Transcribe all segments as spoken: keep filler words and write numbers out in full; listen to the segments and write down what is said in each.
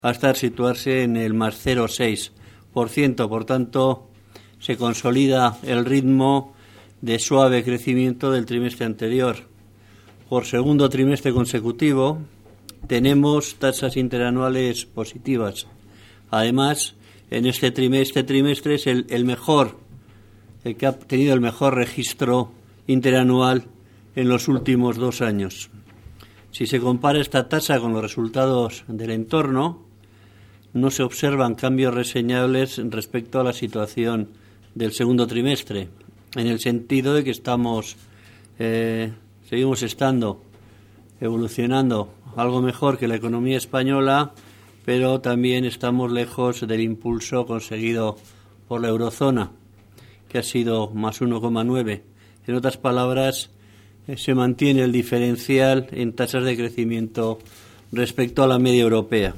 hasta situarse en el más cero coma seis por ciento. Por tanto, se consolida el ritmo de suave crecimiento del trimestre anterior. Por segundo trimestre consecutivo tenemos tasas interanuales positivas. Además, en este trimestre, trimestre es el, el mejor, el que ha tenido el mejor registro interanual en los últimos dos años. Si se compara esta tasa con los resultados del entorno, no se observan cambios reseñables respecto a la situación del segundo trimestre, en el sentido de que estamos, eh, seguimos estando, evolucionando algo mejor que la economía española, pero también estamos lejos del impulso conseguido por la eurozona, que ha sido más uno coma nueve. En otras palabras, eh, se mantiene el diferencial en tasas de crecimiento respecto a la media europea.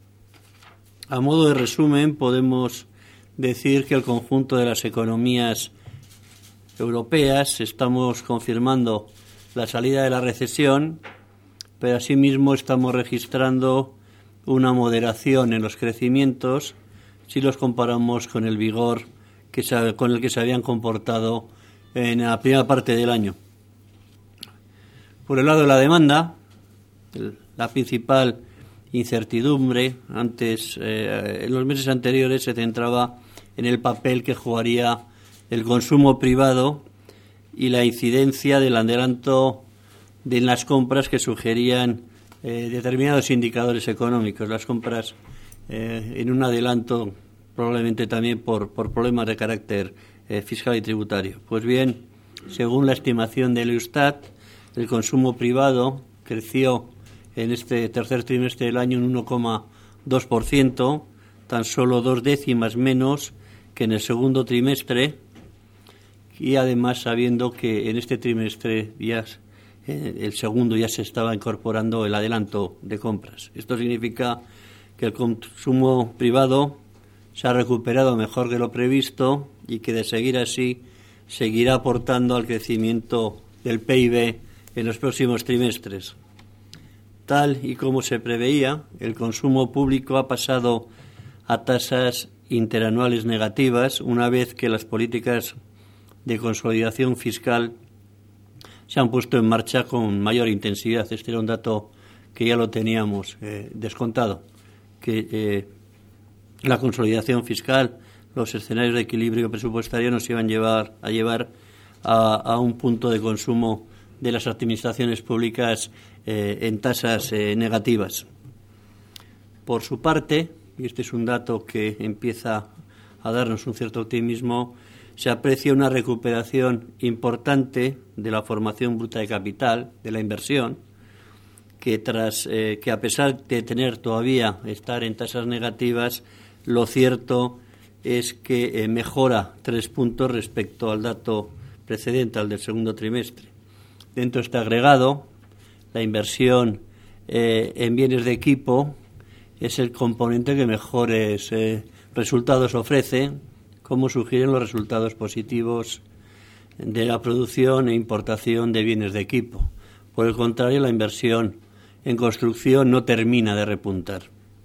A modo de resumen, podemos decir que el conjunto de las economías europeas estamos confirmando la salida de la recesión, pero asimismo estamos registrando una moderación en los crecimientos si los comparamos con el vigor que se, con el que se habían comportado en la primera parte del año. Por el lado de la demanda, el, la principal incertidumbre antes eh, en los meses anteriores se centraba en el papel que jugaría el consumo privado y la incidencia del adelanto de las compras que sugerían eh, determinados indicadores económicos, las compras eh, en un adelanto probablemente también por, por problemas de carácter eh, fiscal y tributario. Pues bien, según la estimación del Eustat, el consumo privado creció en este tercer trimestre del año un uno coma dos por ciento, tan solo dos décimas menos que en el segundo trimestre, y además sabiendo que en este trimestre ya eh, el segundo ya se estaba incorporando el adelanto de compras. Esto significa que el consumo privado se ha recuperado mejor que lo previsto y que de seguir así seguirá aportando al crecimiento del P I B en los próximos trimestres. Tal y como se preveía, el consumo público ha pasado a tasas interanuales negativas una vez que las políticas de consolidación fiscal se han puesto en marcha con mayor intensidad. Este era un dato que ya lo teníamos eh, descontado, que eh, la consolidación fiscal, los escenarios de equilibrio presupuestario nos iban a llevar a, llevar a, a un punto de consumo de las administraciones públicas eh, en tasas eh, negativas. Por su parte, y este es un dato que empieza a darnos un cierto optimismo, se aprecia una recuperación importante de la formación bruta de capital, de la inversión, que tras eh, que a pesar de tener todavía estar en tasas negativas, lo cierto es que eh, mejora tres puntos respecto al dato precedente, al del segundo trimestre. Dentro de este agregado, la inversión eh, en bienes de equipo es el componente que mejores eh, resultados ofrece, como sugieren los resultados positivos de la producción e importación de bienes de equipo. Por el contrario, la inversión en construcción no termina de repuntar.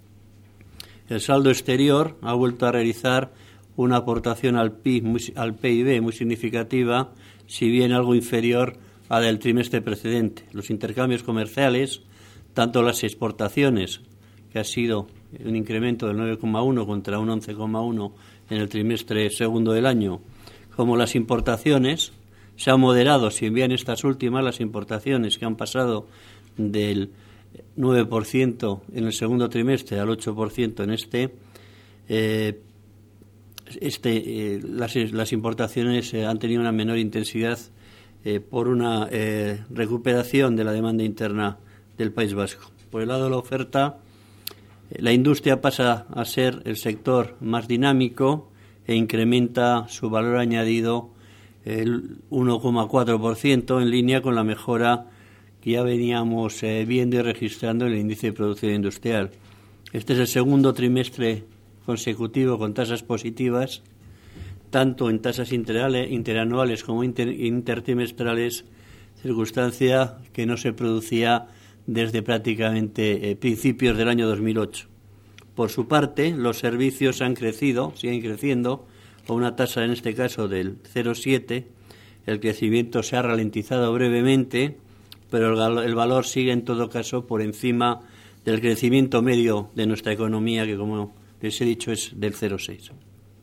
El saldo exterior ha vuelto a realizar una aportación al P I B muy, al P I B muy significativa, si bien algo inferior a la del trimestre precedente. Los intercambios comerciales, tanto las exportaciones, que ha sido un incremento del nueve coma uno contra un once coma uno en el trimestre segundo del año, como las importaciones, se ha moderado, si bien estas últimas, las importaciones que han pasado del nueve por ciento en el segundo trimestre al ocho por ciento en este, eh, este eh, las, las importaciones eh, han tenido una menor intensidad eh, por una eh, recuperación de la demanda interna del País Vasco. Por el lado de la oferta, eh, la industria pasa a ser el sector más dinámico e incrementa su valor añadido el uno coma cuatro por ciento, en línea con la mejora que ya veníamos eh, viendo y registrando en el índice de producción industrial. Este es el segundo trimestre consecutivo con tasas positivas, tanto en tasas interanuales como inter, intertrimestrales, circunstancia que no se producía desde prácticamente eh, principios del año dos mil ocho. Por su parte, los servicios han crecido, siguen creciendo, con una tasa en este caso del cero coma siete. El crecimiento se ha ralentizado brevemente, pero el, el valor sigue en todo caso por encima del crecimiento medio de nuestra economía, que como les he dicho es del cero coma seis.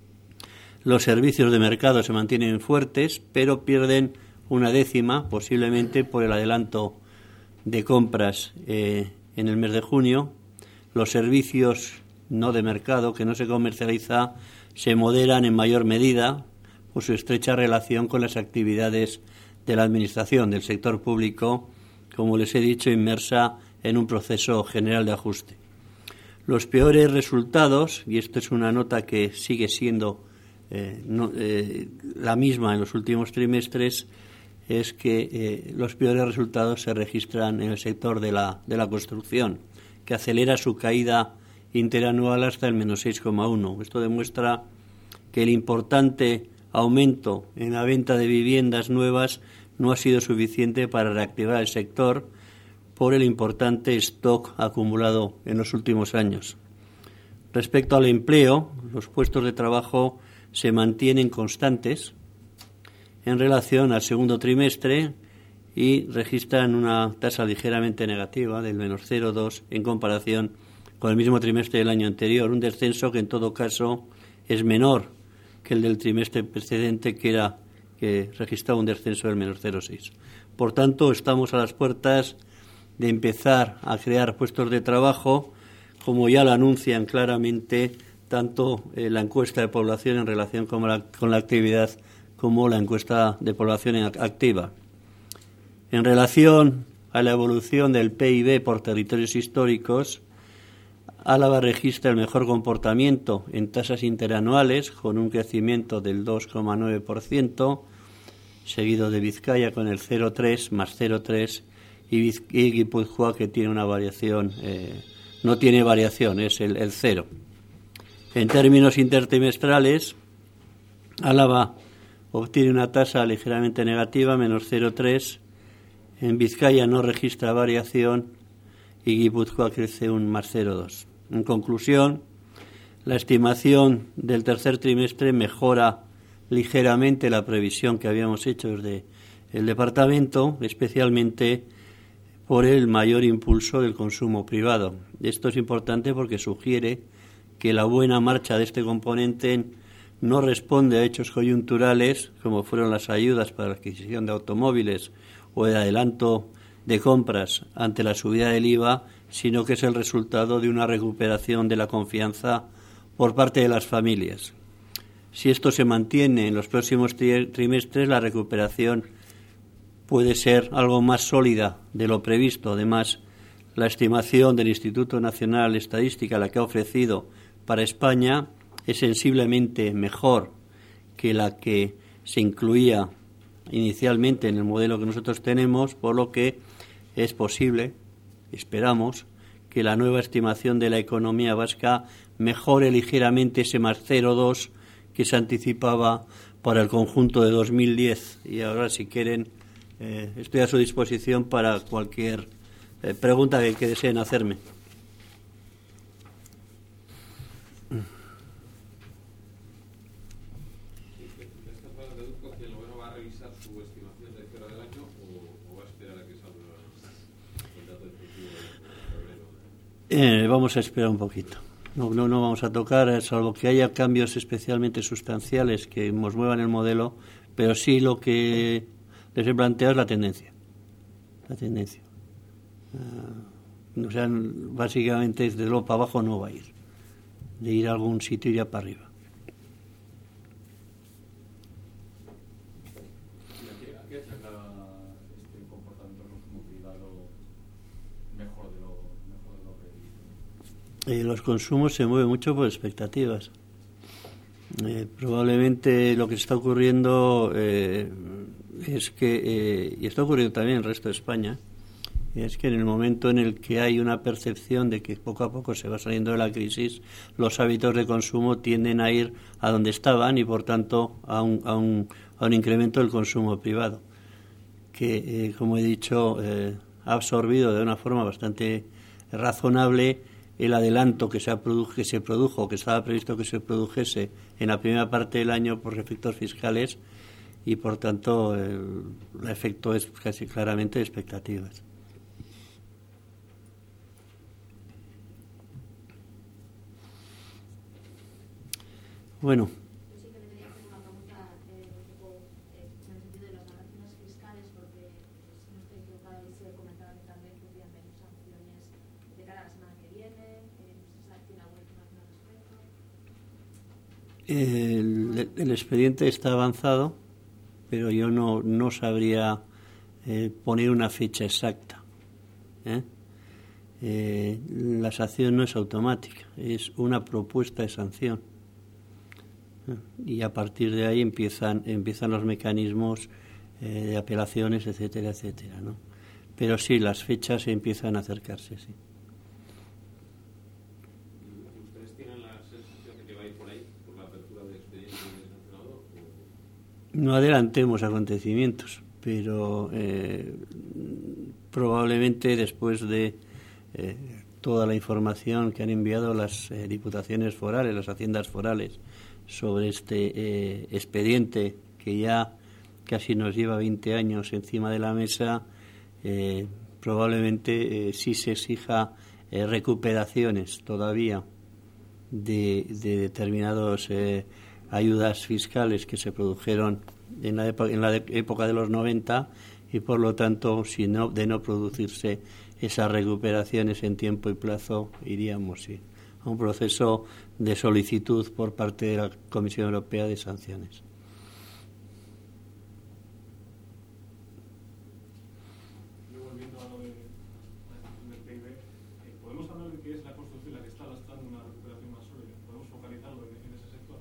Los servicios de mercado se mantienen fuertes, pero pierden una décima, posiblemente por el adelanto de compras eh, en el mes de junio. Los servicios no de mercado, que no se comercializa, se moderan en mayor medida por su estrecha relación con las actividades de la Administración, del sector público, como les he dicho, inmersa en un proceso general de ajuste. Los peores resultados, y esto es una nota que sigue siendo eh, no, eh, la misma en los últimos trimestres, es que eh, los peores resultados se registran en el sector de la, de la construcción, que acelera su caída interanual hasta el menos seis coma uno. Esto demuestra que el importante aumento en la venta de viviendas nuevas no ha sido suficiente para reactivar el sector por el importante stock acumulado en los últimos años. Respecto al empleo, los puestos de trabajo se mantienen constantes en relación al segundo trimestre y registran una tasa ligeramente negativa del menos cero coma dos en comparación con el mismo trimestre del año anterior, un descenso que en todo caso es menor que el del trimestre precedente, que era que registraba un descenso del menos cero coma seis. Por tanto, estamos a las puertas de empezar a crear puestos de trabajo, como ya lo anuncian claramente tanto eh, la encuesta de población en relación con la, con la actividad como la encuesta de población activa. En relación a la evolución del P I B por territorios históricos, Álava registra el mejor comportamiento en tasas interanuales, con un crecimiento del dos coma nueve por ciento, seguido de Vizcaya con el cero coma tres más cero coma tres y, y Guipúzcoa, que tiene una variación, eh, no tiene variación, es el, el cero. En términos intertrimestrales, Álava obtiene una tasa ligeramente negativa, menos cero coma tres, en Vizcaya no registra variación y Guipúzcoa crece un más cero coma dos. En conclusión, la estimación del tercer trimestre mejora ligeramente la previsión que habíamos hecho desde el departamento, especialmente por el mayor impulso del consumo privado. Esto es importante porque sugiere que la buena marcha de este componente no responde a hechos coyunturales, como fueron las ayudas para la adquisición de automóviles o el adelanto de compras ante la subida del I V A, sino que es el resultado de una recuperación de la confianza por parte de las familias. Si esto se mantiene en los próximos tri- trimestres, la recuperación puede ser algo más sólida de lo previsto. Además, la estimación del Instituto Nacional de Estadística, la que ha ofrecido para España, es sensiblemente mejor que la que se incluía inicialmente en el modelo que nosotros tenemos, por lo que es posible, esperamos, que la nueva estimación de la economía vasca mejore ligeramente ese más cero coma dos que se anticipaba para el conjunto de dos mil diez. Y ahora, si quieren, eh, estoy a su disposición para cualquier eh, pregunta que, que deseen hacerme. Eh, vamos a esperar un poquito. No, no, no vamos a tocar, salvo que haya cambios especialmente sustanciales que nos muevan el modelo, pero sí lo que les he planteado es la tendencia. La tendencia. Uh, o sea, básicamente, desde luego para abajo no va a ir. De ir a algún sitio y ya para arriba. Eh, los consumos se mueven mucho por expectativas. Eh, probablemente lo que está ocurriendo eh, es que, eh, y está ocurriendo también en el resto de España, es que en el momento en el que hay una percepción de que poco a poco se va saliendo de la crisis, los hábitos de consumo tienden a ir a donde estaban y, por tanto, a un, a un, a un incremento del consumo privado, que, eh, como he dicho, eh, ha absorbido de una forma bastante razonable el adelanto que se, produ- que se produjo, que estaba previsto que se produjese en la primera parte del año por efectos fiscales, y por tanto el, el efecto es casi claramente de expectativas. Bueno. Yo sí que le quería hacer una pregunta eh, un poco eh, en el sentido de las vacaciones fiscales, porque pues, si no estoy equivocada y se comentaba también que podían venir sanciones de cara a la semana que viene. Eh, no sé si sabe, tiene alguna información al respecto. El, el expediente está avanzado, pero yo no, no sabría eh, poner una fecha exacta. ¿eh? Eh, la sanción no es automática, es una propuesta de sanción. ¿eh? Y a partir de ahí empiezan, empiezan los mecanismos eh, de apelaciones, etcétera, etcétera, ¿no? Pero sí, las fechas empiezan a acercarse, sí. No adelantemos acontecimientos, pero eh, probablemente después de eh, toda la información que han enviado las eh, diputaciones forales, las haciendas forales, sobre este eh, expediente que ya casi nos lleva veinte años encima de la mesa, eh, probablemente eh, sí se exija eh, recuperaciones todavía de, de determinados eh, ayudas fiscales que se produjeron en la, época, en la de, época de los noventa, y por lo tanto, si no, de no producirse esas recuperaciones en tiempo y plazo, iríamos sí, a un proceso de solicitud por parte de la Comisión Europea de sanciones. Volviendo a lo de la discusión del P I B, ¿podemos hablar de qué es la construcción la que está lastrando una recuperación más sólida? ¿Podemos focalizarlo en, en ese sector?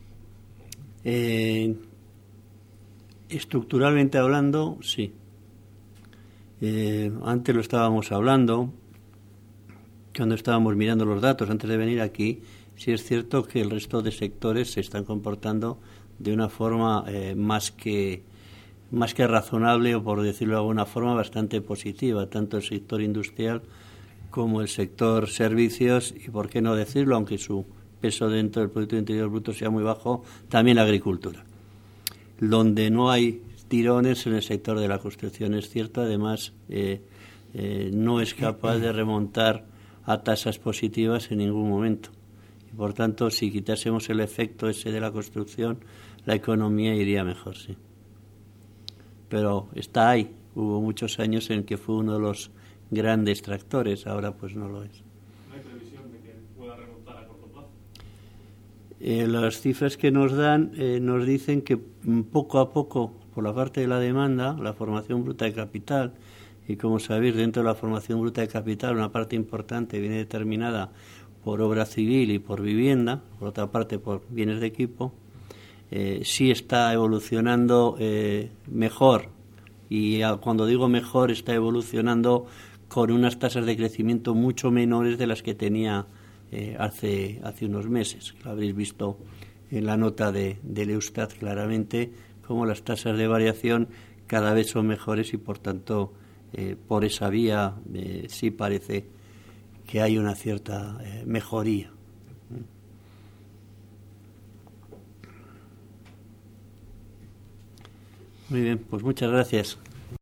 Eh, estructuralmente hablando, sí. Eh, antes lo estábamos hablando, cuando estábamos mirando los datos antes de venir aquí. Sí es cierto que el resto de sectores se están comportando de una forma eh, más que más que razonable, o por decirlo de alguna forma bastante positiva, tanto el sector industrial como el sector servicios, y por qué no decirlo, aunque su peso dentro del Producto Interior Bruto sea muy bajo, también la agricultura. Donde no hay tirones en el sector de la construcción, es cierto, además eh, eh, no es capaz de remontar a tasas positivas en ningún momento. Y por tanto, si quitásemos el efecto ese de la construcción, la economía iría mejor, sí. Pero está ahí. Hubo muchos años en que fue uno de los grandes tractores, ahora pues no lo es. ¿No hay previsión de que pueda remontar a corto plazo? Eh, las cifras que nos dan eh, nos dicen que poco a poco, por la parte de la demanda, la formación bruta de capital, y como sabéis, dentro de la formación bruta de capital una parte importante viene determinada por obra civil y por vivienda, por otra parte por bienes de equipo, eh, sí está evolucionando eh, mejor, y a, cuando digo mejor, está evolucionando con unas tasas de crecimiento mucho menores de las que tenía eh, hace, hace unos meses. Lo habréis visto en la nota de, del Eustat claramente, como las tasas de variación cada vez son mejores, y por tanto eh, por esa vía eh, sí parece que hay una cierta eh, mejoría. Muy bien, pues muchas gracias.